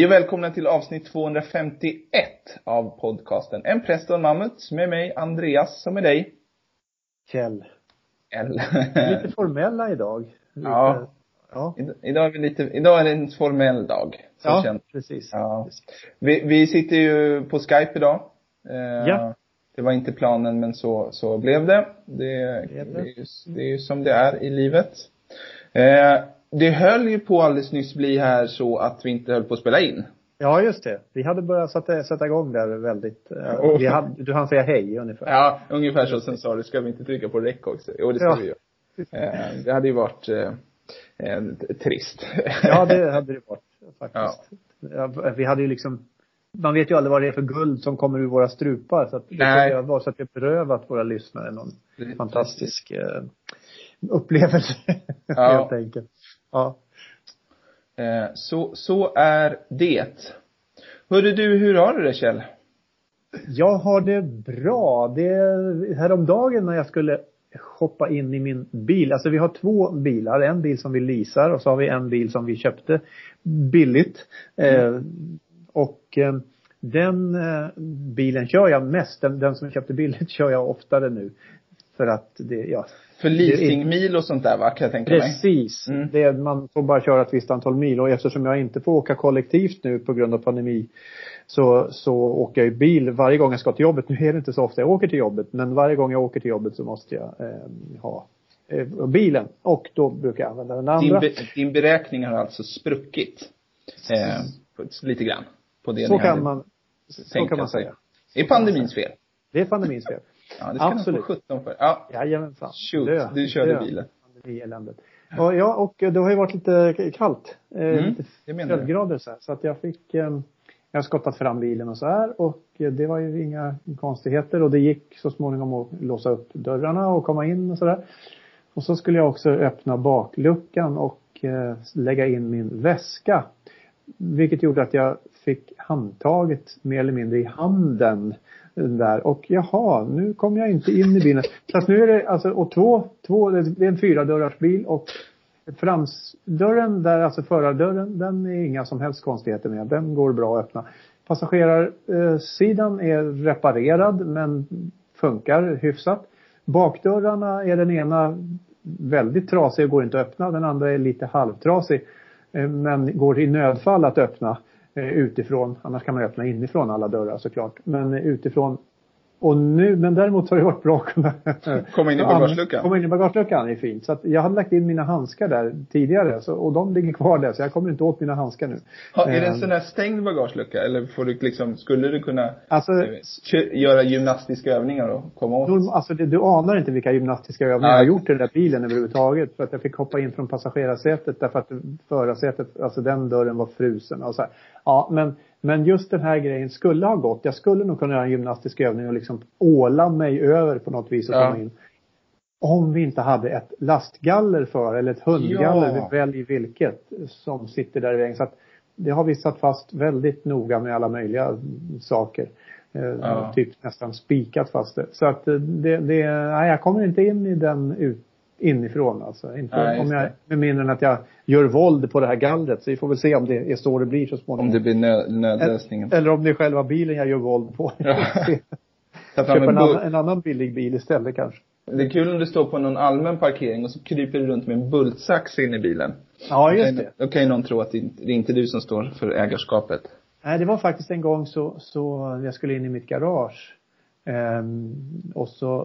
Hej och välkomna till avsnitt 251 av podcasten En präst och en mammut med mig Andreas som är dig. Kjell. Lite formella idag. Ja. Idag är det en formell dag. Så ja, känns. Precis. Ja. Vi sitter ju på Skype idag. Ja. Det var inte planen, men så blev det. Det är ju som det är i livet. Det höll ju på alldeles nyss bli här så att vi inte höll på att spela in. Ja, just det. Vi hade börjat sätta igång där väldigt. Du hann säga hej ungefär. Ja, ungefär så. Sen sa du, ska vi inte trycka på rec också? Jo, det ska vi ju. Det hade ju varit trist. Ja, det hade det varit faktiskt. Ja, vi hade ju liksom, man vet ju aldrig vad det är för guld som kommer ur våra strupar. Så att det var så att vi berövat våra lyssnare någon fantastisk upplevelse. Helt enkelt. Ja. Så är det. Hörru du, hur har du det, Kjell? Jag har det bra. Häromdagen när jag skulle hoppa in i min bil. Alltså vi har 2 bilar. En bil som vi leasar och så har vi en bil som vi köpte billigt. Den bilen kör jag mest. Den som jag köpte billigt kör jag oftare nu. För att för leasingmil och sånt där, va, kan jag tänka mig. Precis. Man får bara köra ett visst antal mil. Och eftersom jag inte får åka kollektivt nu på grund av pandemi, så åker jag i bil varje gång jag ska till jobbet. Nu är det inte så ofta jag åker till jobbet, men varje gång jag åker till jobbet så måste jag ha bilen. Och då brukar jag använda den andra. Din beräkning har alltså spruckit lite grann på det. Så kan man säga. Det är pandemins fel. Det är pandemins fel. Ja, det ska absolut. Nog få 17 för. Ja. Jajamensan. Shoot, du körde bilen. Och det har ju varit lite kallt. Lite 12 grader så att jag har skottat fram bilen och så här. Och det var ju inga konstigheter. Och det gick så småningom att låsa upp dörrarna och komma in och så där. Och så skulle jag också öppna bakluckan och lägga in min väska. Vilket gjorde att jag fick handtaget mer eller mindre i handen där. Och nu kommer jag inte in i bilen. Så att nu är det alltså, det är en 4-dörrars bil och framdörren där, alltså förardörren, den är inga som helst konstigheter med. Den går bra att öppna. Passagerarsidan är reparerad men funkar hyfsat. Bakdörrarna är den ena väldigt trasig och går inte att öppna. Den andra är lite halvtrasig men går i nödfall att öppna utifrån. Annars kan man öppna inifrån alla dörrar såklart. Men utifrån. Men däremot har det varit bra att kunna komma in i bagageluckan. Komma in i bagageluckan är fint. Så att jag hade lagt in mina handskar där tidigare. Och de ligger kvar där. Så jag kommer inte åt mina handskar nu. Är det en sån här stängd bagagelucka? Eller får du skulle du kunna göra gymnastiska övningar och komma åt? Du anar inte vilka gymnastiska övningar jag har gjort i den där bilen överhuvudtaget. För att jag fick hoppa in från passagerarsätet. Därför att förarsätet, alltså den dörren var frusen. Och så här. Ja, men just den här grejen skulle ha gått. Jag skulle nog kunna göra en gymnastisk övning och liksom åla mig över på något vis och komma in. Om vi inte hade ett lastgaller eller ett hundgaller, vi väljer vilket, som sitter där i vägen. Så att det har vi satt fast väldigt noga med alla möjliga saker. Typ nästan spikat fast det. Så att jag kommer inte in i den inifrån alltså. Inte om jag med mindre än att jag gör våld på det här gallret. Så vi får väl se om det är så det blir så småningom. Om det blir nödlösningen. Eller om det är själva bilen jag gör våld på. En annan billig bil istället kanske. Det är kul om du står på någon allmän parkering och så kryper du runt med en bultsax in i bilen. Ja, just det. Då kan ju någon tro att det är inte du som står för ägarskapet. Nej, det var faktiskt en gång så jag skulle in i mitt garage. Och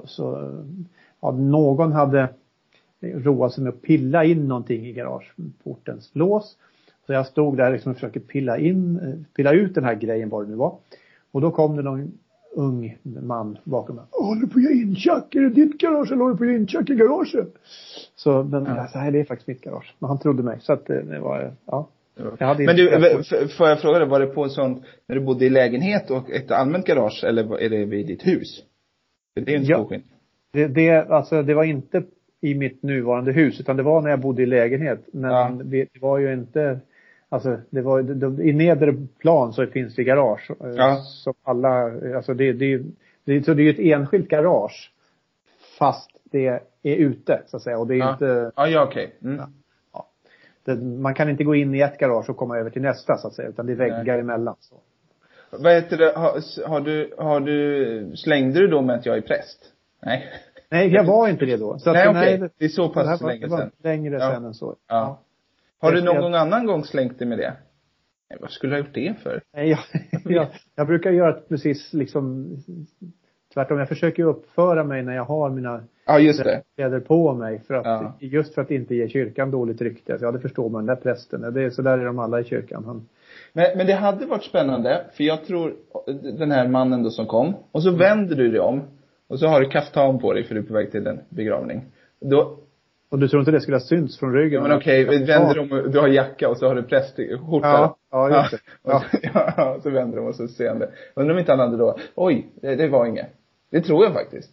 någon hade roat sig med att pilla in någonting i garageportens lås. Så jag stod där liksom och försökte pilla ut den här grejen, vad det nu var. Och då kom det någon ung man bakom mig. Håller du på att göra inchack? Är det ditt garage eller håller du på att göra inchack i garaget? Så, men så här, det är faktiskt mitt garage. Men han trodde mig. Så att det var, Men du, får jag fråga dig, var det på en sån, när du bodde i lägenhet och ett allmänt garage, eller är det vid ditt hus? Det är en stor skillnad. Det var inte i mitt nuvarande hus, utan det var när jag bodde i lägenhet. Men det var ju inte, alltså det var i nedre plan så finns det garage. Så alla, alltså det är ju ett enskilt garage fast det är ute så att säga, och det är inte. Okej. man kan inte gå in i ett garage och komma över till nästa så att säga. Utan det är väggar emellan. Så. Vad heter det? Har du, slängde du då med att jag är präst? Nej. Nej, jag var inte det då. Så nej, okej. Det är så pass länge sedan. Längre sedan än så. Ja. Har du någon annan gång slängt dig med det? Nej, vad skulle du ha gjort det för? Nej, jag brukar göra precis liksom tvärtom. Jag försöker uppföra mig när jag har mina kläder på mig. Just för att inte ge kyrkan dåligt rykte. Ja, det förstår man. Den där prästen. Det är, så där är de alla i kyrkan. Men det hade varit spännande. För jag tror den här mannen då som kom. Och så vänder du dig om. Och så har du kaftan på dig för du är på väg till en begravning. Och du tror inte det skulle ha synts från ryggen? Ja, men okej, vänder de, du har jacka och så har du prästskjorta. Ja, just det. Ja, så vänder de och så ser han det. Undrar om inte han hade då, oj, det var inget. Det tror jag faktiskt.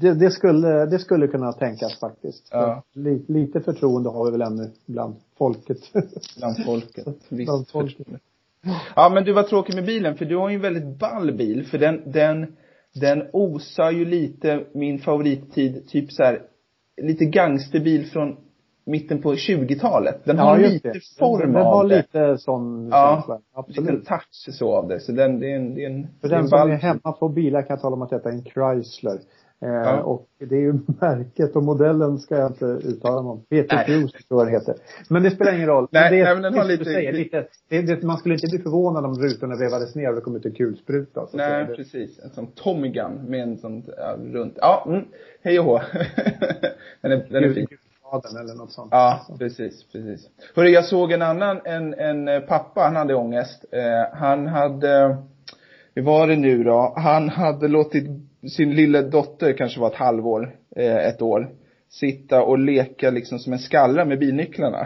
Det skulle kunna tänkas faktiskt. Ja. Lite förtroende har vi väl ännu bland folket. Bland folket. Bland folket. Ja, men du var tråkig med bilen. För du har ju en väldigt ball bil. För den osar ju lite min favorittid. Typ så här, lite gangsterbil från mitten på 20-talet. Den har lite form av det. Den har lite sån känsla. Absolut. Lite touch så av det. Så det är en för den som är hemma på bilar kan jag tala om att detta är en Chrysler. Och det är ju märket och modellen ska jag inte uttala mig om. Peter Cruz tror jag det heter. Men det spelar ingen roll. Men den har lite man skulle inte bli förvånad om rutorna vevades ner och det kom ut en kulspruta. Nej, precis. En sån Tommy Gun med en sån runt. Ja, hej och hå. den är fin. Eller något sånt. Ja, precis. Hörru, jag såg en annan, en pappa, han hade ångest. Han hade, hur var det nu då? Han hade låtit sin lilla dotter, kanske var ett år, sitta och leka liksom som en skallra med bilnycklarna.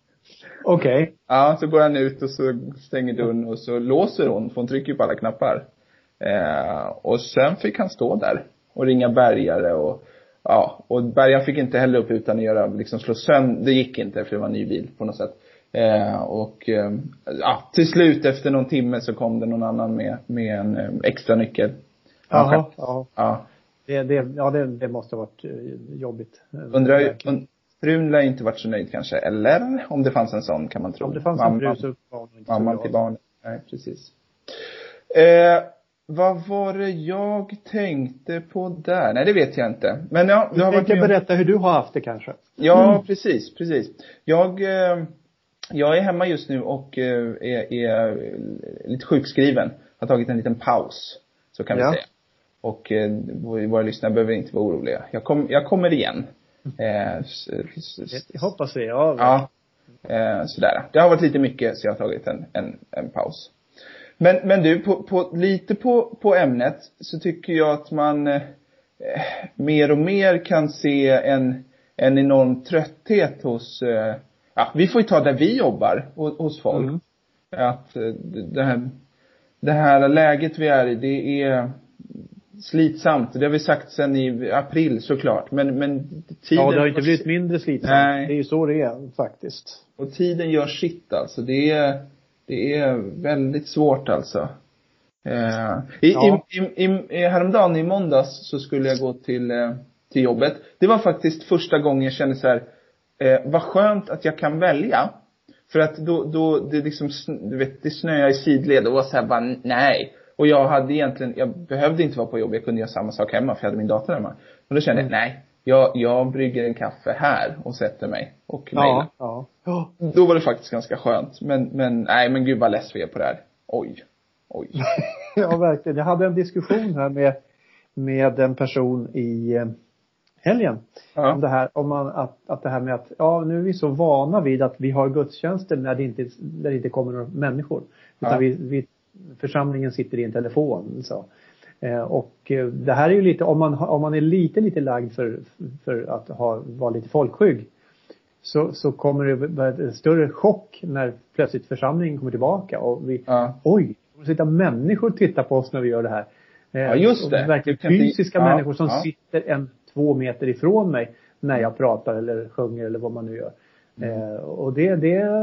Okej. Ja, så går han ut och så stänger dörren och så låser hon, för hon trycker på alla knappar. Och sen fick han stå där och ringa bärgare och bärgaren fick inte heller upp utan att göra, liksom slå sönder. Det gick inte för det var en ny bil på något sätt. Till slut efter någon timme så kom det någon annan med en extra nyckel. Ja. Det måste ha varit jobbigt. Frun lär inte varit så nöjd kanske. Eller om det fanns en sån kan man tro. Om det fanns en fru så var hon inte mamman till barnet. Nej, precis. Vad var det jag tänkte på där? Nej, det vet jag inte. Men ja, du kan berätta hur du har haft det kanske. Ja, precis. Jag är hemma just nu och är lite sjukskriven. Har tagit en liten paus, så kan vi säga. Och våra lyssnare behöver inte vara oroliga. Jag kommer igen. Jag hoppas vi. Ja. Sådär. Det har varit lite mycket så jag har tagit en paus. Men du, lite på ämnet så tycker jag att man mer och mer kan se en enorm trötthet hos, vi får ju ta där vi jobbar hos folk. Att det här läget vi är i, det är slitsamt. Det har vi sagt sedan i april såklart. Men tiden... Ja, det har inte blivit mindre slitsamt. Nej. Det är ju så det är faktiskt. Och tiden gör sitt alltså. Det är väldigt svårt alltså. Häromdagen i måndags så skulle jag gå till jobbet. Det var faktiskt första gången jag kände så här, vad skönt att jag kan välja. För att då det liksom, du vet, det snöade i sidled och var så här bara nej. Och jag behövde inte vara på jobb. Jag kunde göra samma sak hemma för jag hade min dator hemma. Och då kände jag, nej, jag brygger en kaffe här och sätter mig och mejlar. Ja. Då var det faktiskt ganska skönt. Men gud vad less vi är på det här. Oj. Ja, verkligen. Jag hade en diskussion här med en person i helgen. Om det här, att det här med att nu är vi så vana vid att vi har gudstjänster när det inte kommer några människor. Utan vi församlingen sitter i en telefon så. Och det här är ju lite, om man är lite lagd för att vara lite folkskygg, så kommer det vara en större chock när plötsligt församlingen kommer tillbaka och vi kommer sitta människor och titta på oss när vi gör det här. Ja, just det. Verkligen fysiska människor som sitter 2 meter ifrån mig när jag pratar eller sjunger eller vad man nu gör. Och vi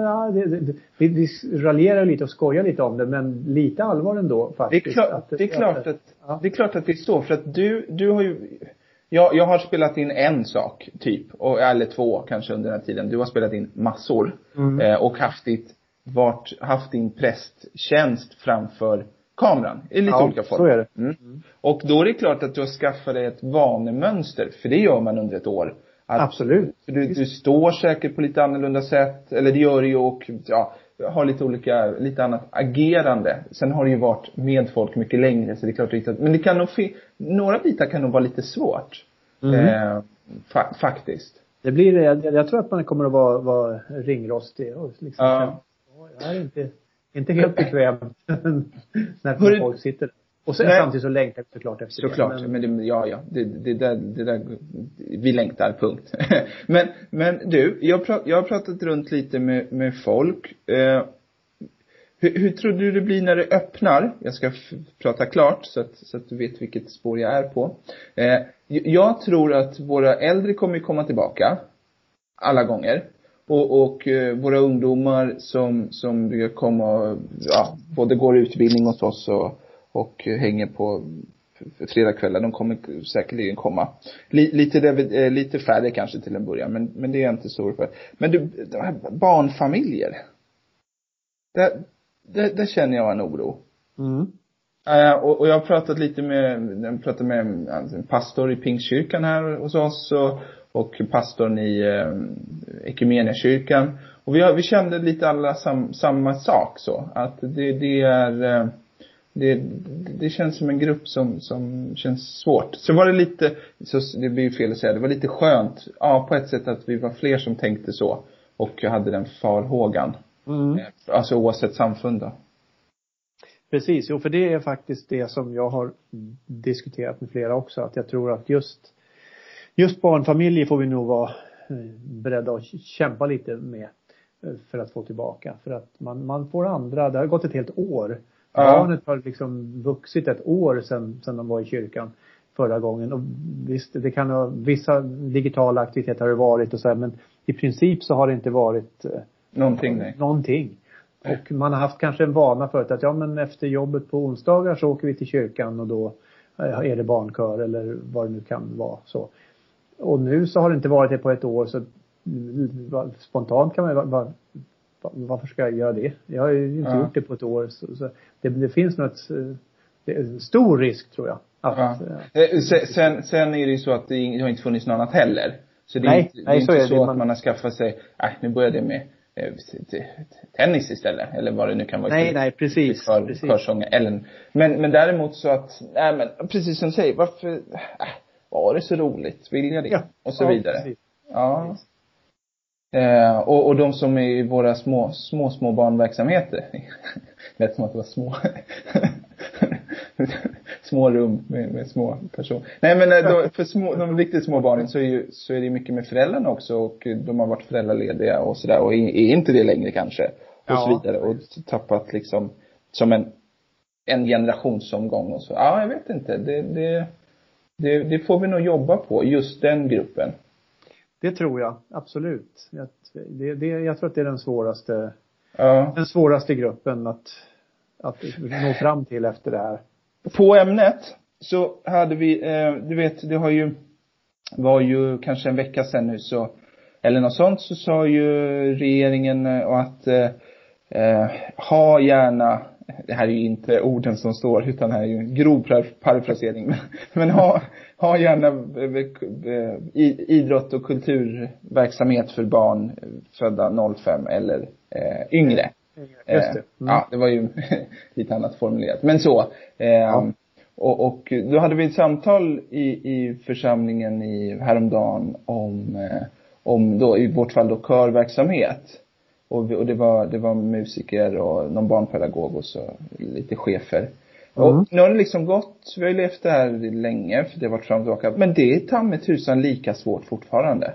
raljerar lite och skojar lite om det, men lite allvar ändå faktiskt. Det är klart att det står, för att du har ju, Jag har spelat in en sak typ, eller 2 kanske under den här tiden. Du har spelat in massor. Och haft din prästtjänst framför kameran i lite olika former. Så är det. Och då är det klart att du har skaffat dig ett vanemönster, för det gör man under ett år. Absolut. För du står säkert på lite annorlunda sätt, eller det gör det ju, och har lite annat agerande. Sen har det ju varit med folk mycket längre, så det är klart riktigt. Men det kan nog några bitar kan nog vara lite svårt. Faktiskt. Det blir det. Jag tror att man kommer att vara ringrostig och liksom jag är inte helt bekväm när folk sitter där. Och sen samtidigt så längtar vi såklart efter såklart, men det där vi längtar, punkt. men du, jag har pratat runt lite med folk. Hur tror du det blir när det öppnar? Jag ska prata klart så att du vet vilket spår jag är på. Jag tror att våra äldre kommer komma tillbaka alla gånger. Och våra ungdomar som kommer både går utbildning hos oss och hänger på fredagskvällar, de kommer säkerligen komma. Lite färre kanske till en början, men det är inte så för. Men du, barnfamiljer. Där känner jag en oro. Och jag har pratat lite med en pastor i Pingstkyrkan här hos oss och pastorn i Ekumeniakyrkan. Och vi kände lite alla samma sak, så att det känns som en grupp som känns svårt. Så var det lite, så det blir ju fel att säga, det var lite skönt på ett sätt att vi var fler som tänkte så och hade den farhågan. Alltså oavsett samfund då. Precis, för det är faktiskt det som jag har diskuterat med flera också, att jag tror att just barnfamiljer får vi nog vara beredda att kämpa lite med för att få tillbaka. För att man får andra, det har gått ett helt år. Barnet har liksom vuxit ett år sedan de var i kyrkan förra gången. Och visst, det kan ha, vissa digitala aktiviteter har det varit och så här, men i princip så har det inte varit någonting. Och man har haft kanske en vana för att men efter jobbet på onsdagar så åker vi till kyrkan och då är det barnkör eller vad det nu kan vara så. Och nu så har det inte varit det på ett år, så spontant kan man varför ska jag göra det? Jag har ju inte gjort det på ett år. Så det finns det är en stor risk, tror jag. Sen är det ju så att det har inte funnits något annat heller. Så det är inte så att man har skaffat sig, nu börjar det med tennis istället. Eller vad det nu kan vara. Nej, precis. Körsång. Men däremot så att, precis som du säger, varför, var det så roligt? Vill jag det? Ja, och så vidare. Precis. Ja. Och de som är i våra små barnverksamheter. Lät som att det var små rum med små personer. Nej, men för de riktigt små barnen så är det mycket med föräldrarna också, och de har varit föräldralediga och sådär, och är inte det längre kanske och så vidare, och tappat liksom som en generationsomgång och så. Jag vet inte. Det får vi nog jobba på, just den gruppen. Det tror jag, absolut. Jag tror att det är den svåraste gruppen att nå fram till efter det här. På ämnet så hade vi, du vet, det var ju kanske en vecka sedan nu så, eller något sånt, så sa ju regeringen att ha gärna, det här är ju inte orden som står utan det här är ju en grov parafrasering, men ha gärna idrott och kulturverksamhet för barn födda 05 eller yngre. Just det. Det var ju lite annat formulerat. Men så. Och då hade vi ett samtal i församlingen häromdagen om då, i vårt fall då, körverksamhet. Och det var musiker och någon barnpedagog och så lite chefer. Och nu har det liksom gått, vi har ju levt det här länge, för det har varit fram och tillbaka. Men det är ta med tusan lika svårt fortfarande.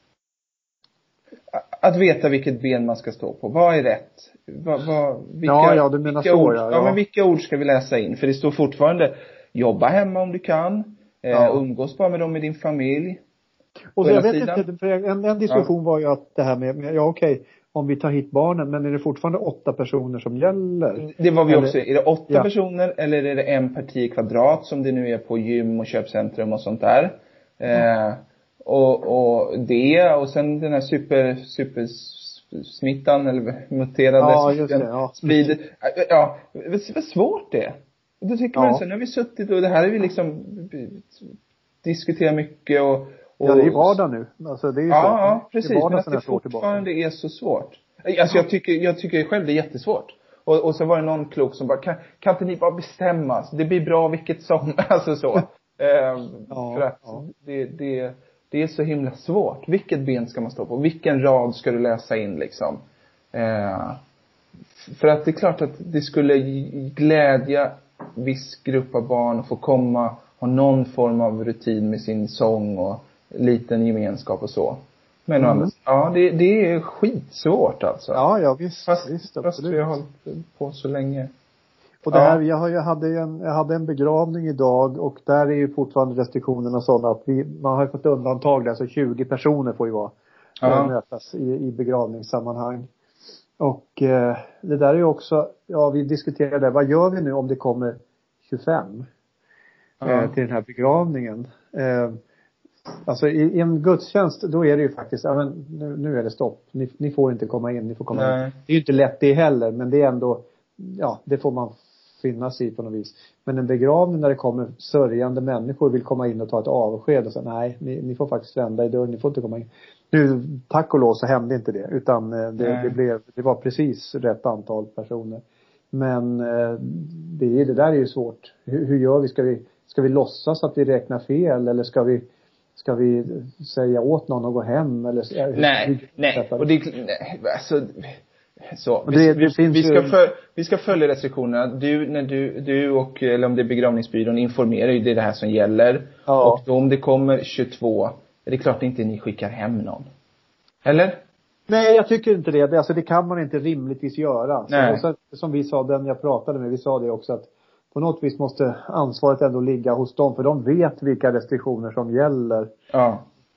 Att veta vilket ben man ska stå på. Vad är rätt? Vilka, du menar så. Ord, men vilka ord ska vi läsa in? För det står fortfarande, jobba hemma om du kan. Umgås bara med dem i din familj. Och så jag vet inte, för en diskussion var ju att det här med om vi tar hit barnen, men är det fortfarande 8 personer som gäller? Det var vi också. Är det 8 personer eller är det en per 10 kvadrat som det nu är på gym och köpcentrum och sånt där? Och det, och sen den här supersmittan eller muterade sprider. Ja, vad svårt det är. Och då tycker man så, nu har vi suttit och det här är vi liksom diskuterat mycket och ja, det är ju vardag nu. Alltså det är ju så. Ja, precis. Men att det fortfarande är så svårt. Alltså jag tycker själv det är jättesvårt. Och så var det någon klok som bara, kan inte ni bara bestämma? Det blir bra vilket som, alltså så. För att det är så himla svårt. Vilket ben ska man stå på? Vilken rad ska du läsa in liksom? För att det är klart att det skulle glädja viss grupp av barn att få komma, ha någon form av rutin med sin sång och liten gemenskap och så. Men det är skitsvårt alltså. Ja, visst. Fast vi har hållit på så länge. Och det här, jag hade en begravning idag och där är ju fortfarande restriktionerna sådana att man har fått undantag där, alltså 20 personer får ju mötas i begravningssammanhang. Och det där är ju också, vi diskuterade vad gör vi nu om det kommer 25 till den här begravningen. Alltså i en gudstjänst då är det ju faktiskt, nu är det stopp. Ni får inte komma in, ni får komma in. Det är ju inte lätt det heller, men det är ändå, det får man finna sig på något vis. Men en begravning när det kommer sörjande människor vill komma in och ta ett avsked och säga nej, ni får faktiskt vända i dörren, ni får inte komma in. Nu, tack och lov så hände inte det, utan det var precis rätt antal personer. Men det där är ju svårt. Hur gör vi? Ska vi låtsas att vi räknar fel eller ska vi säga åt någon att gå hem eller nej. Och alltså så vi ska följa restriktionerna. Du och eller om det är begravningsbyrån informerar ju, det är det här som gäller. Och då om det kommer 22 är det klart inte ni skickar hem någon. Eller? Nej, jag tycker inte det. Alltså det kan man inte rimligtvis göra. Så, som vi sa, den jag pratade med, vi sa det också att på något vis måste ansvaret ändå ligga hos dem. För de vet vilka restriktioner som gäller. Ja.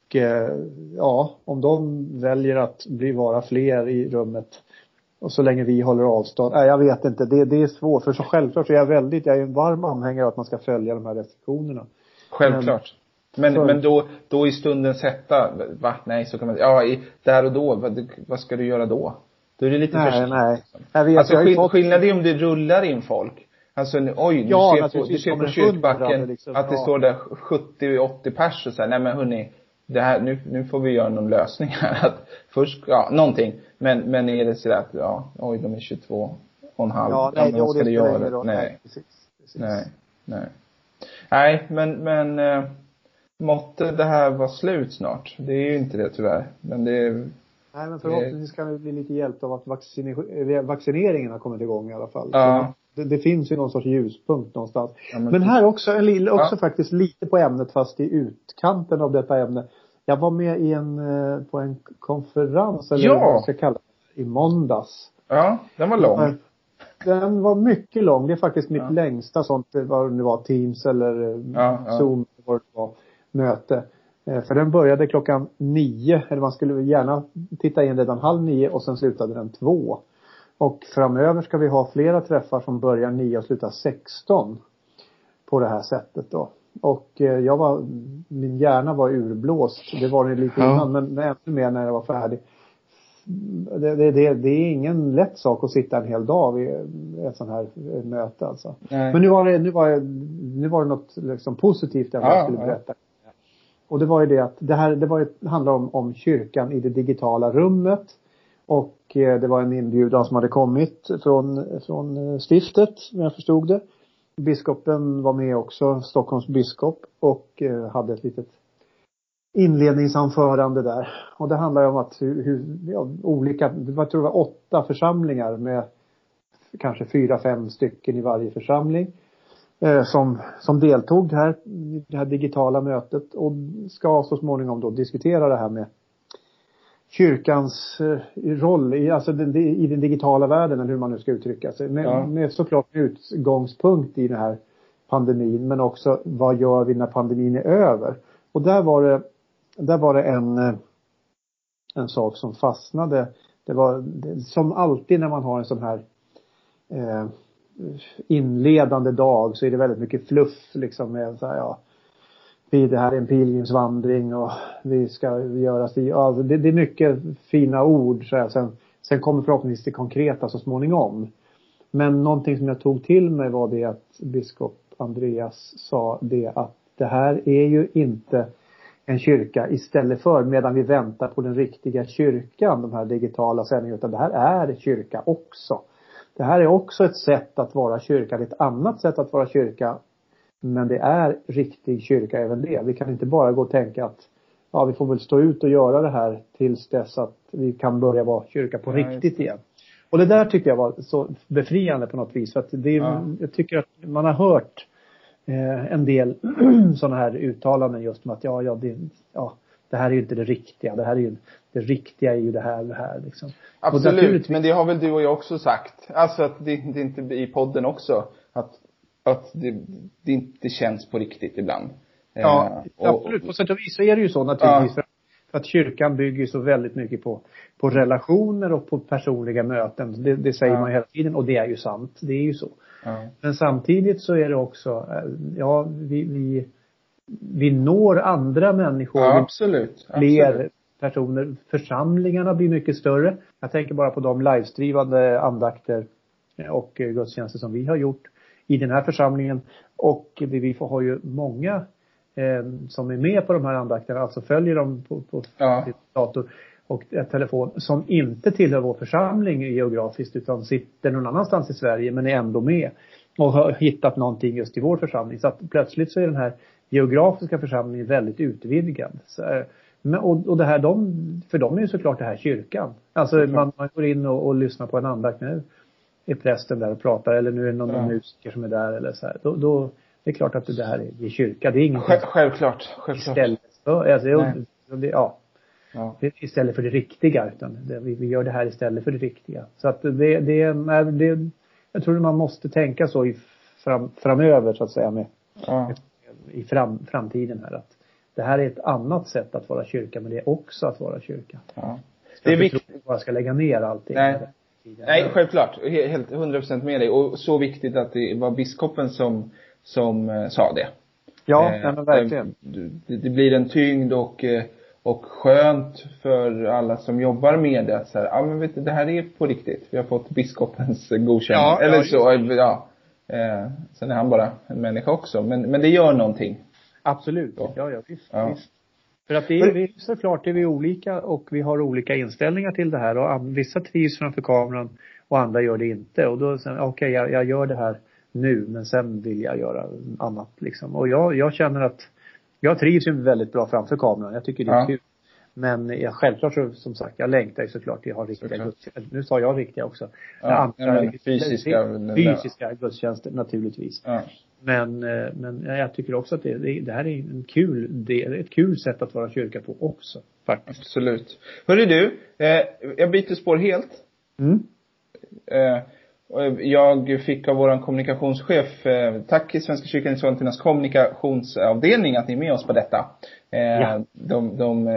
Och om de väljer att vara fler i rummet. Och så länge vi håller avstånd. Jag vet inte. Det är svårt. För så självklart så är jag är en varm anhängare att man ska följa de här restriktionerna. Självklart. Men då i stundens hetta. Nej, så kan man. Där och då. Vad ska du göra då? Då är det lite för sent. Nej. Jag vet, alltså skillnaden är om det rullar in folk. Alltså, du ser på kyrkbacken liksom, att det står där 70-80 pers och så här, nej men hörni, det här, nu får vi göra någon lösning här. Att först, någonting. Men är det så att, de är 22 och en halv. Vad ska det göra? Nej. Precis. Nej, men måtte det här vara slut snart. Det är ju inte det tyvärr. Men det är... Nej, men förhoppningsvis kan vi bli lite hjälpt av att vaccineringen har kommit igång i alla fall. Ja. Det finns ju någon sorts ljuspunkt någonstans. Ja, men här också faktiskt lite på ämnet, fast i utkanten av detta ämne. Jag var med på en konferens, eller vad jag ska kalla det, i måndags. Ja, den var lång. Den var mycket lång. Det är faktiskt mitt längsta sånt, vad det var, Teams eller Zoom, vad det var, möte. För den började 9:00, eller man skulle gärna titta in redan 8:30 och sen slutade den 2:00. Och framöver ska vi ha flera träffar som börjar 9 och slutar 16 på det här sättet då. Och min hjärna var urblåst. Det var det lite innan, men ännu mer när jag var färdig. Det är ingen lätt sak att sitta en hel dag vid ett sån här möte alltså. Nej. Men nu var det något liksom positivt jag skulle berätta. Och det var ju det att det handlar om kyrkan i det digitala rummet. Och det var en inbjudan som hade kommit från stiftet, om jag förstod det. Biskopen var med också, Stockholms biskop, och hade ett litet inledningsanförande där. Och det handlar om att olika, jag tror det var 8 församlingar med kanske 4-5 stycken i varje församling. Som deltog här i det här digitala mötet och ska så småningom då diskutera det här med kyrkans roll i den digitala världen, eller hur man nu ska uttrycka sig. Med såklart utgångspunkt i den här pandemin, men också vad gör vi när pandemin är över. Och där var det en sak som fastnade. Det var som alltid när man har en sån här inledande dag, så är det väldigt mycket fluff liksom med så här, det här är en pilgrimsvandring och vi ska göra det är mycket fina ord så här. Sen kommer förhoppningsvis det konkreta så småningom. Men någonting som jag tog till mig var det att biskop Andreas sa det att det här är ju inte en kyrka istället för medan vi väntar på den riktiga kyrkan, de här digitala sändningarna, utan det här är kyrka också. Det här är också ett sätt att vara kyrka, det är ett annat sätt att vara kyrka, men det är riktig kyrka även det. Vi kan inte bara gå och tänka att vi får väl stå ut och göra det här tills dess att vi kan börja vara kyrka på riktigt igen. Och det där tyckte jag var så befriande på något vis. För att jag tycker att man har hört en del sådana här uttalanden just om att det här är ju inte det riktiga. Det riktiga är ju det här liksom. Absolut, men det har väl du och jag också sagt. Alltså att det inte i podden också. Att det inte känns på riktigt ibland. Ja, absolut. På sätt och vis så är det ju så naturligtvis. För att kyrkan bygger så väldigt mycket på relationer och på personliga möten. Det säger man hela tiden och det är ju sant. Det är ju så. Ja. Men samtidigt så är det också, vi når andra människor. Ja, absolut. Fler personer. Församlingarna blir mycket större. Jag tänker bara på de livestreamade andakter och gudstjänster som vi har gjort i den här församlingen. Och vi har ju många som är med på de här andakterna, alltså följer dem på dator och telefon, som inte tillhör vår församling geografiskt utan sitter någon annanstans i Sverige men är ändå med och har hittat någonting just i vår församling. Så att plötsligt så är den här geografiska församlingen väldigt utvidgad. Och det här, för dem är ju såklart det här kyrkan. Alltså man går in och lyssnar på en andakt. Nu är prästen där och pratar, eller nu är det någon musiker som är där eller så här. Då det är klart att det här är kyrka. Det är inget självklart. Istället för, istället för det riktiga. Utan vi gör det här istället för det riktiga. Så att jag tror man måste tänka så framöver så att säga i framtiden här. Att det här är ett annat sätt att vara kyrka, men det är också att vara kyrka. Ja. Det är viktigt. Jag bara ska lägga ner allting. Nej, självklart. Helt 100% med dig. Och så viktigt att det var biskopen som sa det. Ja, men verkligen. Det blir en tyngd och skönt för alla som jobbar med det. Så här, men vet du, det här är på riktigt. Vi har fått biskopens godkännande. Sen är han bara en människa också. Men det gör någonting. Absolut. Ja, visst. För att vi såklart är vi olika och vi har olika inställningar till det här. Och vissa trivs framför kameran och andra gör det inte. Och då säger jag gör det här nu, men sen vill jag göra annat liksom. Och jag känner att jag trivs ju väldigt bra framför kameran. Jag tycker det är kul. Men självklart så, som sagt, jag längtar ju såklart till att ha riktiga gudstjänster. Nu sa jag riktiga också. Fysiska gudstjänster naturligtvis. Ja. Men jag tycker också att det här är ett kul sätt att vara kyrka på också. Faktiskt. Absolut. Hörru du, jag byter spår helt. Jag fick av våran kommunikationschef, tack i Svenska kyrkan i Sollentunas kommunikationsavdelning att ni är med oss på detta. De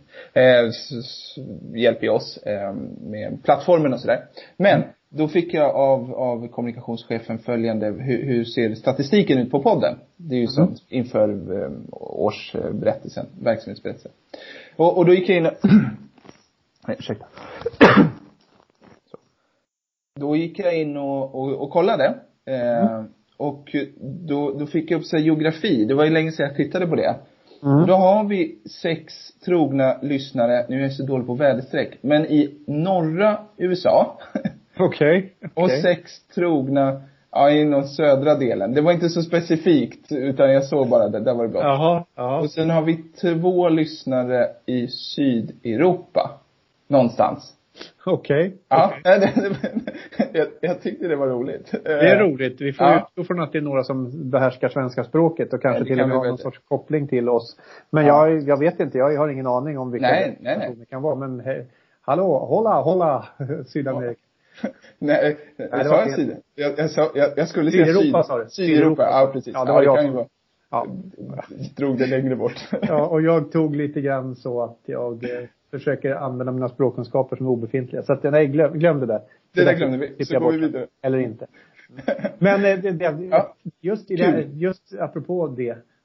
hjälper oss med plattformen och sådär. Men då fick jag av kommunikationschefen följande, hur ser statistiken ut på podden? Det är ju sånt inför årsberättelsen, verksamhetsberättelsen. Och då gick jag in ursäkta. Då gick jag in och kollade. Och då fick jag upp sig geografi. Det var ju länge sedan jag tittade på det. Då har vi 6 trogna lyssnare. Nu är jag så dålig på väderstreck. Men i norra USA. Okej. Och 6 trogna i någon södra delen. Det var inte så specifikt. Utan jag såg bara det. Där var det blått. Jaha. Och sen har vi 2 lyssnare i Sydeuropa. Någonstans. Okej. Ja, jag tyckte det var roligt. Det är roligt. Vi får utgå från att det är några som behärskar svenska språket och kanske till och med har någon sorts koppling till oss. Men jag vet inte, jag har ingen aning om vilka det kan vara. Men hallå, hålla Sydamerika. Nej, jag sa Syd. Jag skulle säga Sydeuropa, sa du. Sydeuropa, ja precis. Ja, det var jag. Drog det längre bort. Ja, och jag tog lite grann så att jag försöker använda mina språkkunskaper som är obefintliga. Så att nej, glöm det där. Det där glömde vi. Så går vi vidare. Eller inte. Men just apropå det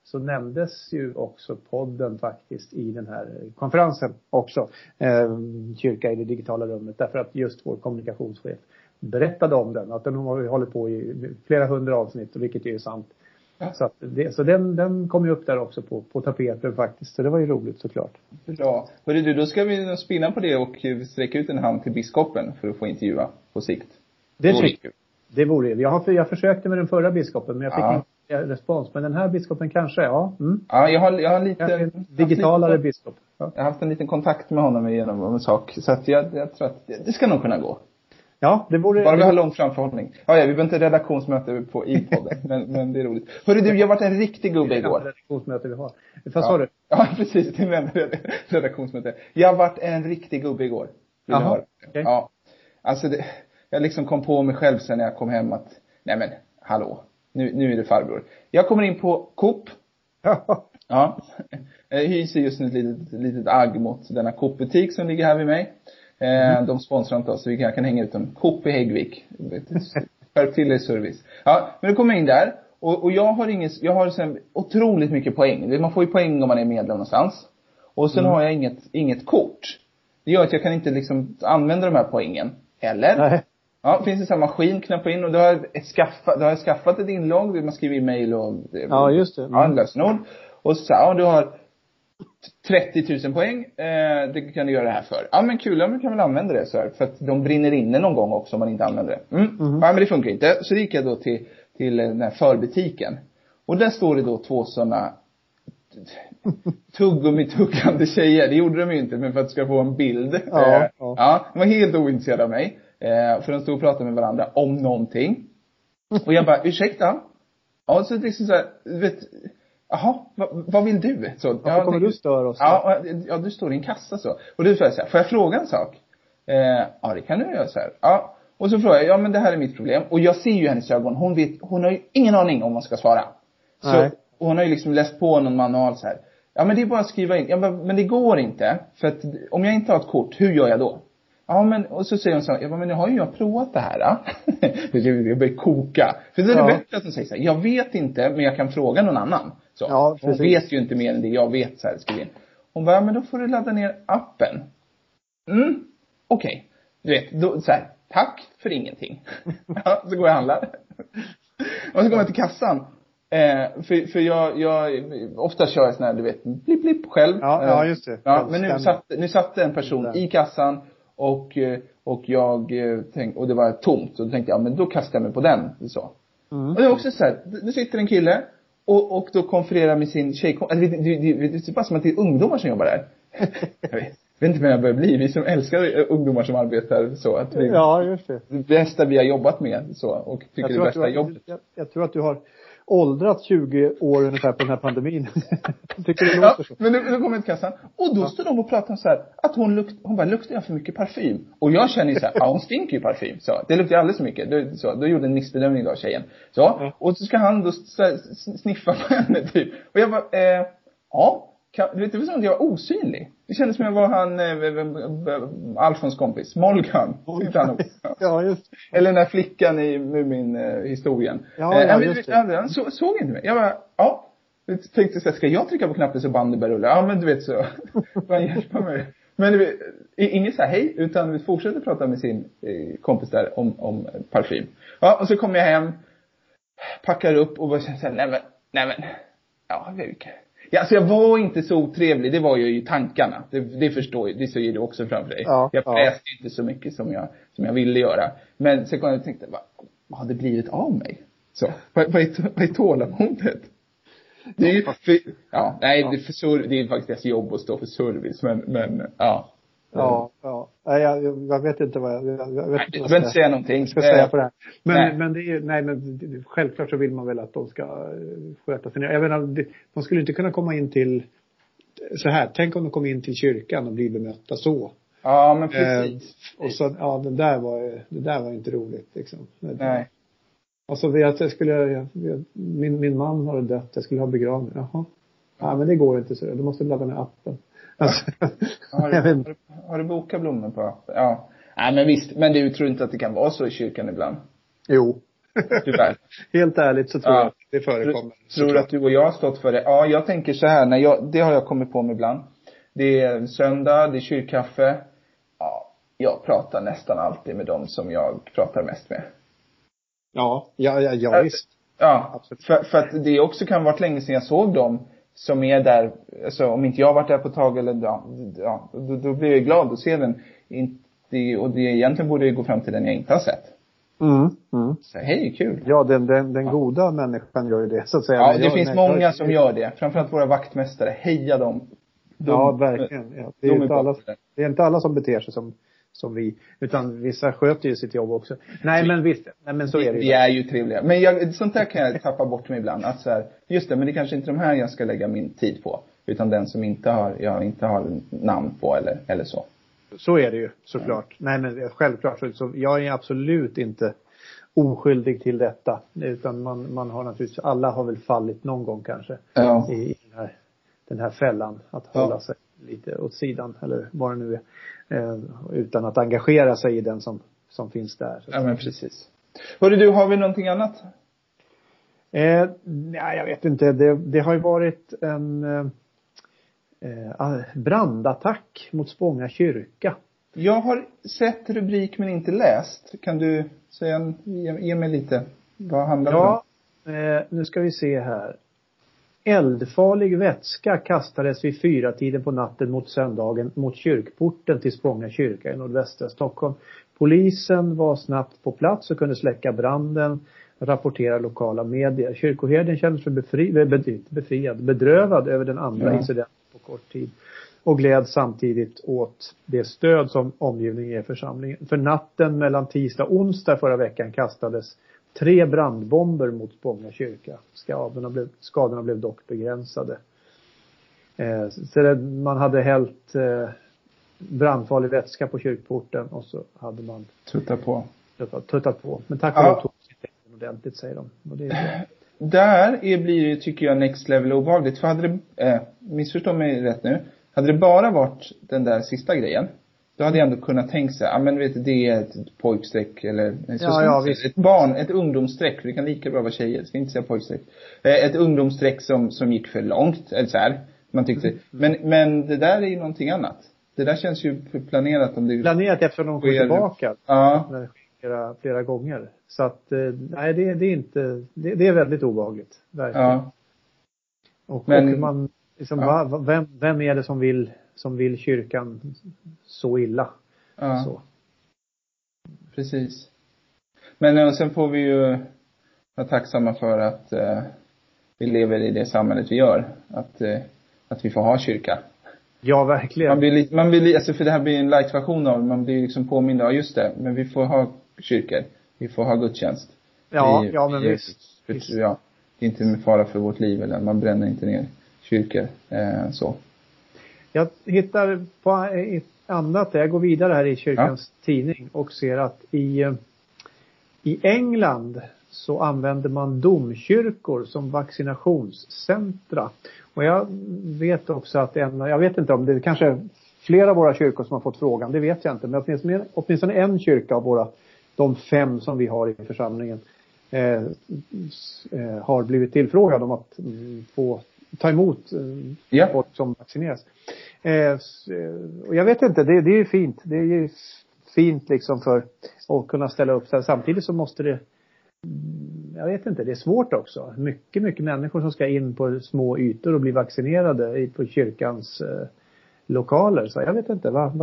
så nämndes ju också podden faktiskt i den här konferensen också. Kyrka i det digitala rummet. Därför att just vår kommunikationschef berättade om den. Att den har hållit på i flera 100 avsnitt, vilket är ju sant. Ja. Så den kom ju upp där också på tapeten faktiskt. Så det var ju roligt såklart. Bra. Hörru du, då ska vi spinna på det och sträcka ut en hand till biskopen för att få intervjua på sikt. Det vore det. Jag försökte med den förra biskopen, men jag fick inte respons. Men den här biskopen kanske, ja. Mm. Ja, jag har lite... digitalare biskop. Ja. Jag har haft en liten kontakt med honom genom en sak. Så att jag tror att det ska nog kunna gå. Ja, det borde... Bara vi har lång framförhållning. Ja, vi behöver inte redaktionsmöte på i-podden. men det är roligt. Hörru du, jag har varit en riktig gubbe igår. Det är redaktionsmöte vi har. Vad sa du? Ja, precis. Det är redaktionsmöte. Jag har varit en riktig gubbe igår. Jaha, okay. Ja. Alltså, jag liksom kom på mig själv sen när jag kom hem att, nej men, hallå. Nu är det farbror. Jag kommer in på Coop. Ja. Jag hyser just nu ett litet agg mot denna Coop-butik som ligger här vid mig. De sponsrar inte oss, så jag kan hänga ut en Coop i Häggvik. Skärp till service. Ja, men då kommer jag in där. Och jag har sen otroligt mycket poäng. Man får ju poäng om man är medlem någonstans. Och sen har jag inget kort. Det gör att jag kan inte liksom använda de här poängen. Eller? Nej. Ja, finns det så här maskin, knappa in. Och då har jag skaffat ett inlogg. Man skriver e-mail och... Ja, just det. Ja, lösenord. Och så ja, du har 30 000 poäng. Det kan du göra det här för. Ja, men kul. Ja, men kan väl använda det så här. För att de brinner inne någon gång också om man inte använder det. Ja, men det funkar inte. Så gick jag då till den här förbutiken. Och där står det då 2 sådana tuggande tjejer. Det gjorde de ju inte, men för att du ska få en bild. Ja, de var helt ointresserade av mig. För de stod och pratade med varandra om någonting. Och jag bara, ursäkta? Ja, så liksom så här, jaha, vad vill du? Så, varför kommer du störa oss? Ja, du står i en kassa så. Och du säger så här, får jag fråga en sak? Ja, det kan du göra så här. Ja, och så frågar jag, ja men det här är mitt problem. Och jag ser ju hennes ögon, hon har ju ingen aning om vad man ska svara. Så, och hon har ju liksom läst på någon manual så här. Ja, men det är bara att skriva in. Ja, men det går inte. För att om jag inte har ett kort, hur gör jag då? Ja, men, och så säger hon så här, ja men nu har ju jag provat det här. Jag börjar koka. För det är det bättre att hon säger så här, jag vet inte, men jag kan fråga någon annan. Så. Ja, hon vet ju inte mer än det jag vet så här, skriv in. Hon bara, ja, men då får du ladda ner appen. Okej. Du vet, då, så här, tack för ingenting. Ja, så går jag och handlar. Och så går jag till kassan. För jag ofta kör jag sån här, du vet, blipp själv. Ja, just det. Ja, men nu satt en person i kassan. Och jag tänkte, och det var tomt. Och då tänkte jag, men då kastar jag mig på den. Så. Och det är också så här, det sitter en kille. Och då konfererar med sin tjejkompis. Det är bara som att det är ungdomar som jobbar där. Jag vet inte vad jag börjar bli. Vi som älskar ungdomar som arbetar så. Att vi, ja, just det. Det bästa vi har jobbat med. Så, och tycker det bästa jobbet. Jag tror att du har åldrat 20 år ungefär på den här pandemin. Tycker du låter så? Men nu kommer jag till kassan. Och då står de och pratar så här. Att hon bara, luktar jag för mycket parfym? Och jag känner ju så här, ja hon stinker ju parfym. Så, det luktar alldeles för mycket. Då gjorde en missbedömning då, tjejen. Så, och så ska han då sniffa på henne typ. Och jag bara, du vet, det var som att jag var osynlig. Det kändes som jag var han Alfons kompis, Molgan. Ja, just. Eller den där flickan i Mumin-historien. Han såg inte mig. Jag bara, jag tänkte så här, ska jag trycka på knappen så bandet börjar rulla? Ja, men du vet så. Man hjälper mig. Men inget så här hej, utan vi fortsätter prata med sin kompis där om parfym. Ja, och så kommer jag hem, packar upp och bara känner nej men, ja, vilka. Ja, alltså jag var inte så otrevlig. Det var ju i tankarna. Det förstår jag. Det säger du också framför dig. Ja, jag fräste inte så mycket som jag ville göra. Men sen kom jag och tänkte, vad hade blivit av mig? Så, vad är tålamodet? Det är ju, det är faktiskt deras jobb att stå för service. Men ja. Ja. Jag vet inte vad jag behöver inte säga någonting. Ska säga på det här. Men det är men självklart så vill man väl att de ska sköta sig. Jag menar, de skulle inte kunna komma in till så här. Tänk om de kom in till kyrkan och blir bemötta så. Ja, men precis. Och så det där var inte roligt liksom. Nej. Och så vet jag min man har dött, jag skulle ha begravning. Jaha. Ja, men det går inte så. Du måste ladda ner appen. Alltså, har du bokat blommor på appen? Ja. Nej, men visst. Men du tror inte att det kan vara så i kyrkan ibland? Jo. Tyvärr. Helt ärligt så tror jag att det förekommer. Tror att du och jag har stått för det? Ja, jag tänker så här. Det har jag kommit på mig ibland. Det är söndag, det är kyrkkaffe. Ja, jag pratar nästan alltid med dem som jag pratar mest med. Ja, visst. Ja, för att det också kan ha varit länge sedan jag såg dem som är där. Alltså, om inte jag har varit där på ett tag eller då blir jag glad att se den. Och det egentligen borde jag gå fram till den jag inte har sett. Så hej, kul. Ja, den goda människan gör ju det, så att säga. Ja, det finns många som gör det. Framförallt våra vaktmästare. Heja dem. Ja, verkligen. Ja. Det är inte alla som beter sig som vi. Utan vissa sköter ju sitt jobb också. Nej, men visst. Nej, men så är det ju. Vi är ju trevliga. Men sånt där kan jag tappa bort mig ibland. Att så här, just det, men det är kanske inte de här jag ska lägga min tid på. Utan den som jag inte har namn på eller så. Så är det ju, såklart. Nej, men självklart. Så jag är absolut inte oskyldig till detta. Utan man har naturligtvis, alla har väl fallit någon gång kanske. Ja. I den här fällan. Att hålla sig lite åt sidan. Eller vad det nu är. Utan att engagera sig i den som finns där. Ja, men precis. Hörru du, har vi någonting annat? Nej, jag vet inte. Det har ju varit en brandattack mot Spånga kyrka. Jag har sett rubrik men inte läst. Kan du säga, ge mig lite, vad handlar det om? Ja, nu ska vi se här. Eldfarlig vätska kastades vid 4-tiden på natten mot söndagen mot kyrkporten till Spånga kyrka i nordvästra Stockholm. Polisen var snabbt på plats och kunde släcka branden, rapportera lokala medier. Kyrkoherden kändes för bedrövad över den andra incidenten på kort tid. Och gläd samtidigt åt det stöd som omgivningen ger församlingen. För natten mellan tisdag och onsdag förra veckan kastades 3 brandbomber mot Spånga kyrka. Skadorna blev dock begränsade. Så man hade hällt brandfarlig vätska på kyrkporten och så hade man tuttat på. Men tack och lov tog sig ordentligt, säger de. Och det är där blir det, tycker jag, next level obehagligt. För hade det, missförstå mig rätt nu, hade det bara varit den där sista grejen, då hade jag ändå kunnat tänka sig, men vet du, det är ett pojkstreck eller ett ungdomsstreck, för det kan lika bra vara tjejer, ska inte säga pojkstreck. Ett ungdomsstreck som gick för långt, eller så här, man tyckte. Men det där är ju någonting annat. Det där känns ju planerat om det planerat eftersom de går tillbaka. Ja. Flera gånger. Så att nej, det är inte, det är väldigt obehagligt, verkligen. Ja. Och man liksom, vem är det som vill kyrkan så illa? Ja. Så. Precis. Men sen får vi ju vara tacksamma för att vi lever i det samhället vi gör. Att vi får ha kyrka. Ja, verkligen. Man blir alltså, för det här blir en light-version av, man blir liksom påmind av, just det, men vi får ha kyrkor. Vi får ha gudstjänst. Men visst. Ja, det är inte med fara för vårt liv, eller man bränner inte ner kyrkor, så. Jag hittar på ett annat, jag går vidare här i kyrkans tidning och ser att i England så använder man domkyrkor som vaccinationscentra. Och jag vet också att jag vet inte om det är kanske flera av våra kyrkor som har fått frågan, det vet jag inte. Men åtminstone en kyrka av de 5 som vi har i församlingen har blivit tillfrågad om att få ta emot folk som vaccineras. Och jag vet inte, det är ju fint. Det är ju fint liksom för att kunna ställa upp. Samtidigt så måste det, jag vet inte, det är svårt också. Mycket människor som ska in på små ytor och bli vaccinerade på kyrkans lokaler. Så jag vet inte, vad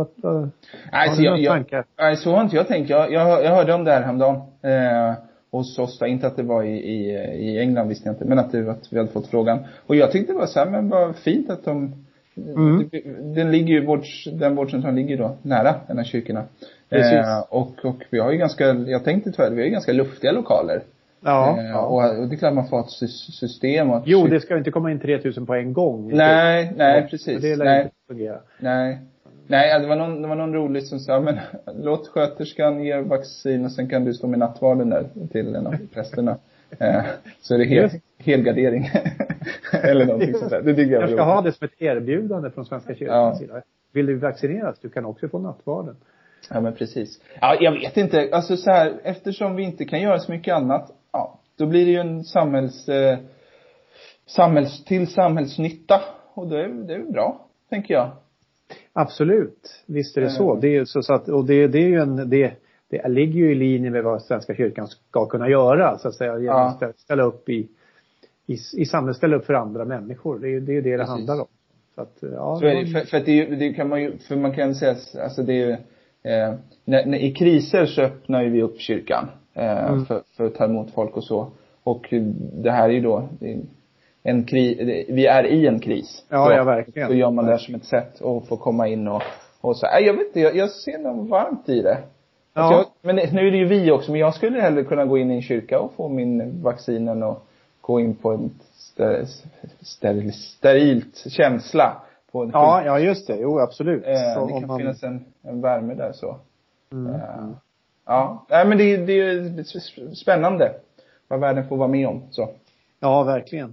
nej, så har inte jag tänkt. Jag hörde om det här häromdagen. Hos oss, inte att det var i England, visste jag inte, men att vi hade fått frågan. Och jag tyckte det var så här, men vad fint att den ligger ju, den vårdcentralen ligger ju då nära den här kyrkorna. Och vi har ju jag tänkte tyvärr, vi har ju ganska luftiga lokaler. Och det är klart man får ha ett system. Det ska inte komma in 3000 på en gång. Nej, precis. Det lär inte fungera. Nej, det var någon rolig som sa, men låt sköterskan ge vaccin och sen kan du stå med nattvarden där till en av prästerna. Så är det helgardering. Eller någonting sånt där. Det tycker jag ska ha det som ett erbjudande från Svenska kyrkans sida. Vill du vaccineras, du kan också få nattvarden. Ja, men precis. Ja, jag vet inte. Alltså så här, eftersom vi inte kan göra så mycket annat då blir det ju en samhällsnytta. Och det är bra, tänker jag. Absolut, visst är det så. Det är så att, och det är ju det ligger ju i linje med vad Svenska kyrkan ska kunna göra, så att säga, genom att ställa upp i samhället, ställa upp för andra människor. Det är ju det handlar om. Så att, så är det, för det kan man ju, för man kan säga, alltså det är ju när i kriser så öppnar ju vi upp kyrkan för att ta emot folk och så. Och det här är ju då vi är i en kris. Ja, verkligen. Så gör man det som ett sätt att få komma in och så. Jag vet inte, jag ser något varmt i det. Alltså men nu är det ju vi också, men jag skulle hellre kunna gå in i en kyrka och få min vaccinen och gå in på en sterilt känsla på en ja, just det. Jo, absolut. Så det kan finnas en värme där så. Nej, men det är spännande vad världen får vara med om så. Ja, verkligen.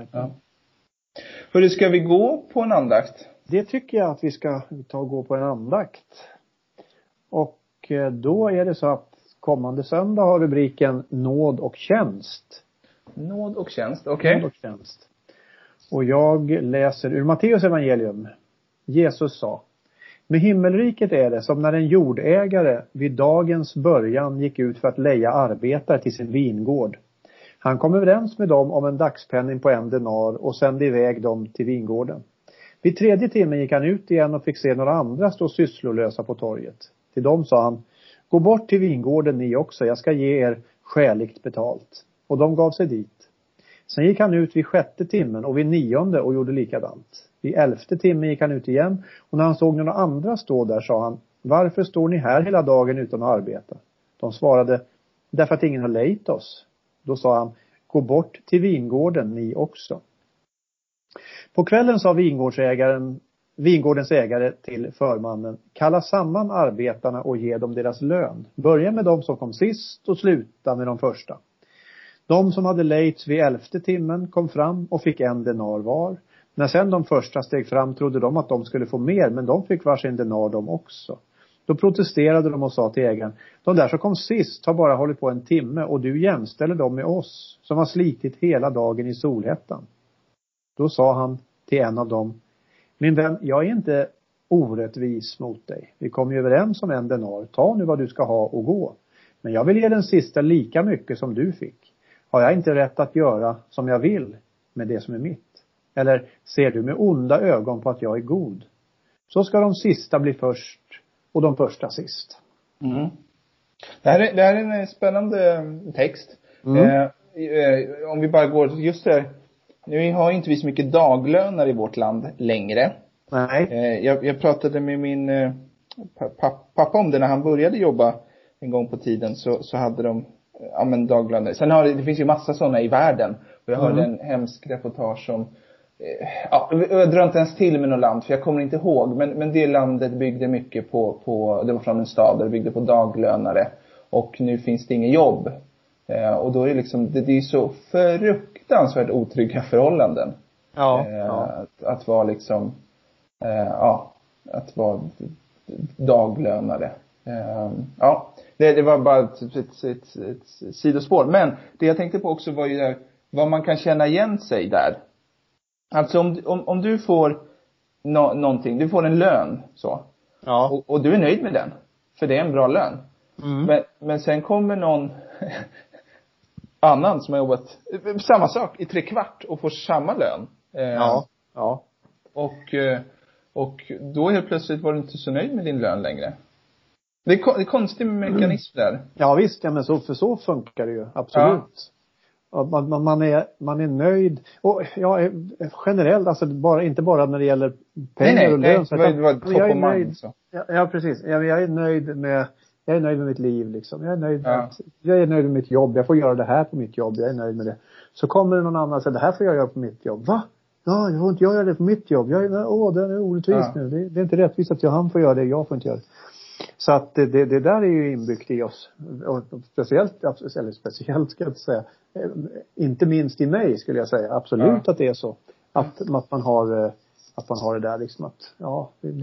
Hur ska vi gå på en andakt? Det tycker jag att vi ska ta och gå på en andakt. Och då är det så att kommande söndag har rubriken Nåd och tjänst. Nåd och tjänst, okej. Nåd och tjänst. Och jag läser ur Matteus evangelium. Jesus sa: med himmelriket är det som när en jordägare vid dagens början gick ut för att leja arbetare till sin vingård. Han kom överens med dem om en dagspenning på 1 denar och sände iväg dem till vingården. Vid 3:e timmen gick han ut igen och fick se några andra stå sysslolösa på torget. Till dem sa han: gå bort till vingården ni också, jag ska ge er skäligt betalt. Och de gav sig dit. Sen gick han ut vid 6:e timmen och vid 9:e och gjorde likadant. Vid 11:e timmen gick han ut igen och när han såg några andra stå där sa han: varför står ni här hela dagen utan att arbeta? De svarade: därför att ingen har lejt oss. Då sa han: gå bort till vingården ni också. På kvällen sa vingårdens ägare till förmannen: kalla samman arbetarna och ge dem deras lön. Börja med dem som kom sist och sluta med de första. De som hade lejts vid 11:e timmen kom fram och fick 1 denar var. När sen de första steg fram trodde de att de skulle få mer, men de fick varsin denar de också. Då protesterade de och sa till ägaren: de där som kom sist har bara hållit på 1 timme och du jämställer dem med oss som har slitit hela dagen i solhettan. Då sa han till en av dem: min vän, jag är inte orättvis mot dig. Vi kom ju överens om 1 denar. Ta nu vad du ska ha och gå. Men jag vill ge den sista lika mycket som du fick. Har jag inte rätt att göra som jag vill med det som är mitt? Eller ser du med onda ögon på att jag är god? Så ska de sista bli först och de första sist. Det här är en spännande text. Om vi bara går just det. Nu har inte vi så mycket daglönar i vårt land längre. Nej. Jag pratade med min pappa om det när han började jobba en gång på tiden. Så hade de daglöner. Sen det finns ju massa sådana i världen. Och jag hörde en hemsk reportage om jag drar inte ens till med något land för jag kommer inte ihåg, men det landet byggde mycket på det var från en stad där det byggde på daglönare och nu finns det inget jobb och då är det liksom det är så fruktansvärt otrygga förhållanden. Att vara liksom att vara daglönare. Det var bara ett sidospår, men det jag tänkte på också var ju där, vad man kan känna igen sig där. Alltså om du får någonting, du får en lön så. Ja. Och du är nöjd med den. För det är en bra lön. Men sen kommer någon annan som har jobbat samma sak i 3/4 och får samma lön. Ja. Och då helt plötsligt var du inte så nöjd med din lön längre. Det är konstig mekanism där. Ja visst, men så funkar det ju. Absolut. Man är nöjd och generellt alltså inte bara när det gäller pengar och lön, så jag är nöjd. Ja precis. Jag är nöjd med mitt liv liksom. Jag är nöjd med mitt jobb. Jag får göra det här på mitt jobb. Jag är nöjd med det. Så kommer det någon annan och säger: det här får jag göra på mitt jobb. Va? Ja, jag får inte göra det på mitt jobb. Det är orättvist nu. Det är inte rättvist att han får göra det, jag får inte göra det. Så att det där är ju inbyggt i oss. Och speciellt ska jag säga. Inte minst i mig skulle jag säga. Absolut att det är så. Att man har det där liksom att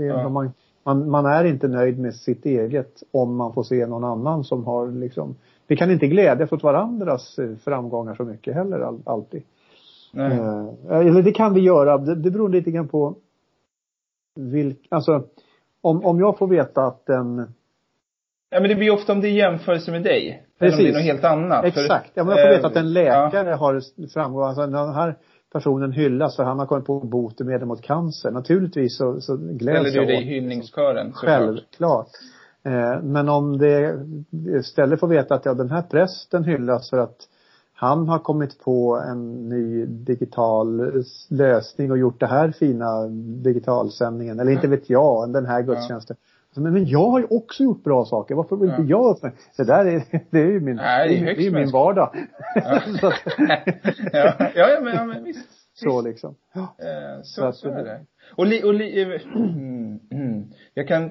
man är inte nöjd med sitt eget om man får se någon annan som har liksom vi kan inte glädjas åt varandras framgångar så mycket heller alltid. Eller det kan vi göra. Det beror lite grann på alltså om jag får veta att Ja, men det blir ofta om det är jämförelse med dig. Precis. Eller om det är något helt annat. Exakt. Jag får veta att en läkare har framgått. Alltså den här personen hyllas för han har kommit på botemedel mot cancer. Naturligtvis så gläds jag. Eller du det i hyllningskören. Självklart. Men om det istället får veta att den här prästen hyllas för att han har kommit på en ny digital lösning och gjort det här fina digitalsändningen. Eller inte vet jag, den här gudstjänsten. Men jag har ju också gjort bra saker. Varför vill inte jag upp mig? Det där är ju min, det är min vardag. Ja. Men visst. Så liksom. Så är det. Jag kan...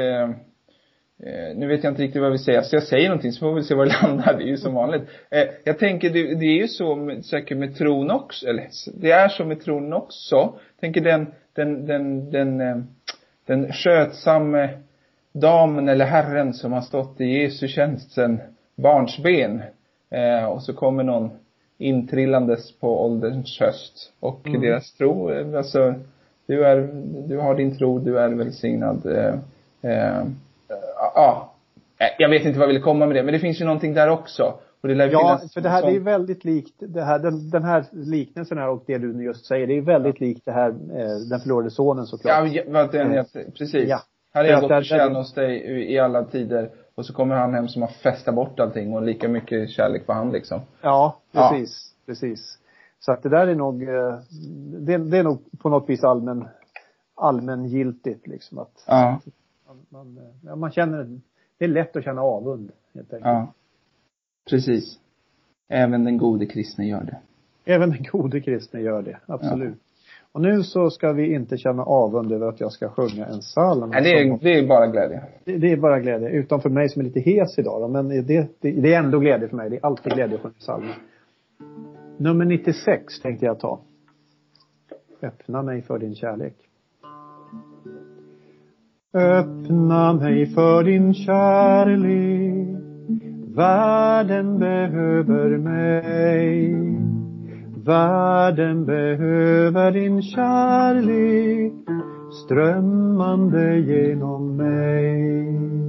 nu vet jag inte riktigt vad vi säger. Så jag säger någonting så får vi se vad det landar. Det är ju som vanligt. Jag tänker, det är ju så säkert med tron också. Eller det är så med tron också. Jag tänker den skötsamme damen eller herren som har stått i Jesu tjänst sedan barnsben. Och så kommer någon intrillandes på ålderns höst. Och deras tro, alltså du har din tro, du är välsignad. Jag vet inte vad jag vill komma med det, men det finns ju någonting där också. Och det för det här det är väldigt likt det här, den här liknelsen här och det du just säger, det är väldigt likt det här den förlorade sonen såklart. Precis. Ja. Här är jag gått och tjäna hos dig i alla tider och så kommer han hem som har festat bort allting och lika mycket kärlek för han liksom. Ja, precis. Så att det där är nog det är nog på något vis allmängiltigt liksom att man känner det är lätt att känna avund helt enkelt. Ja. Precis. Även den gode kristne gör det. Även den gode kristne gör det, absolut. Ja. Och nu så ska vi inte känna avund över att jag ska sjunga en psalm. Nej, det är bara glädje. Det är bara glädje. Utan för mig som är lite hes idag. Då. Men det är ändå glädje för mig. Det är alltid glädje för en psalm. Nummer 96 tänkte jag ta. Öppna mig för din kärlek. Öppna mig för din kärlek. Världen behöver mig. Världen behöver din kärlek. Strömmande genom mig.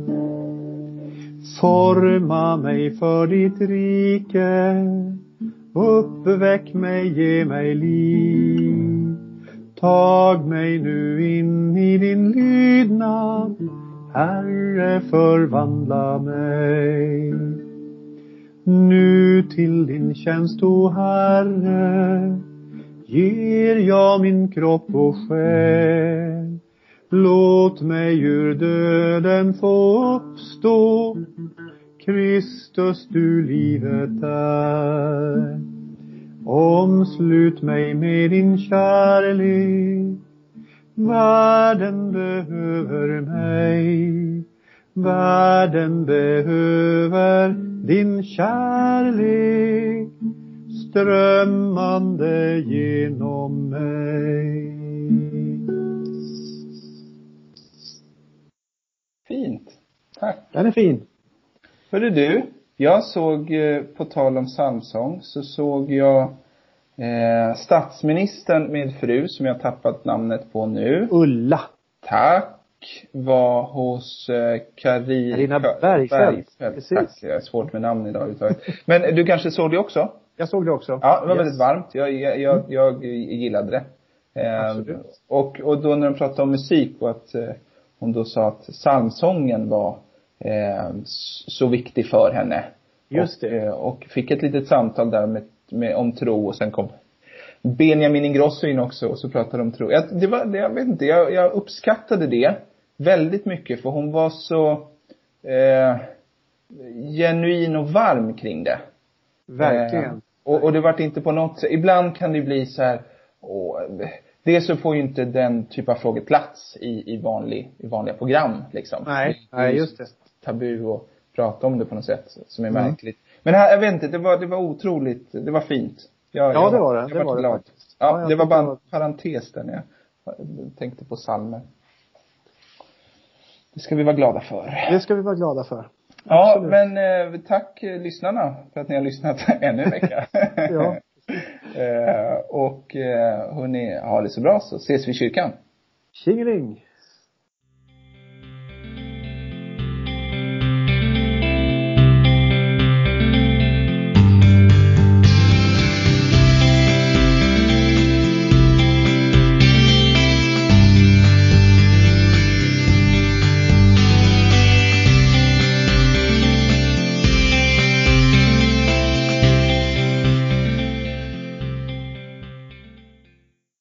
Forma mig för ditt rike. Uppväck mig, ge mig liv. Tag mig nu in i din lydnad. Herre, förvandla mig. Nu till din tjänst, o Herre, ger jag min kropp och själ. Låt mig ur döden få uppstå. Kristus, du livet är. Omslut mig med din kärlek. Världen behöver mig. Världen behöver din kärlek. Strömmande genom mig. Fint. Tack. Den är fin. Hörru du, jag såg på tal om psalmsång så såg jag statsministern med fru som jag tappat namnet på nu. Ulla. Tack. Var hos Carina Bergfeldt. Precis. Tack, jag är svårt med namn idag. Men du kanske såg det också? Jag såg det också. Ja, det var väldigt varmt. Jag gillade det. Och då när de pratade om musik och att hon då sa att psalmsången var så viktig för henne. Just det. Och fick ett litet samtal där om tro och sen kom Benjamin Ingrosso in också och så pratade de om tro. Jag vet inte, jag uppskattade det väldigt mycket för hon var så genuin och varm kring det. Verkligen. Och det vart inte på något sätt. Ibland kan det bli så här. Det så får ju inte den typ av frågor plats i vanliga program liksom. Nej, just det. Tabu och prata om det på något sätt som är märkligt. Men här, jag vet inte, det var otroligt, det var fint. Det var det. Det var det. Ja, det var bara en parentes där när jag tänkte på psalmer. Det ska vi vara glada för. Det ska vi vara glada för. Ja, men tack lyssnarna för att ni har lyssnat ännu en vecka. Ja. Och hörni, ha det så bra så ses vi i kyrkan. Tjingeling!